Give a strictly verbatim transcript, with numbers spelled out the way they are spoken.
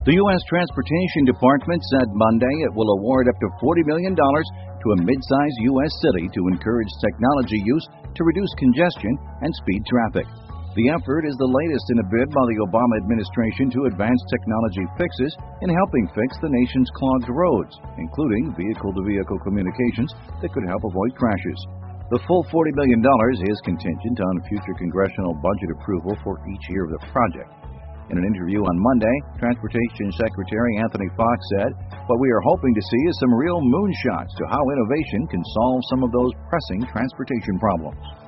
The U S Transportation Department said Monday it will award up to forty million dollars to a mid-sized U S city to encourage technology use to reduce congestion and speed traffic. The effort is the latest in a bid by the Obama administration to advance technology fixes in helping fix the nation's clogged roads, including vehicle-to-vehicle communications that could help avoid crashes. The full forty million dollars is contingent on future congressional budget approval for each year of the project. In an interview on Monday, Transportation Secretary Anthony Foxx said, "What we are hoping to see is some real moonshots to how innovation can solve some of those pressing transportation problems."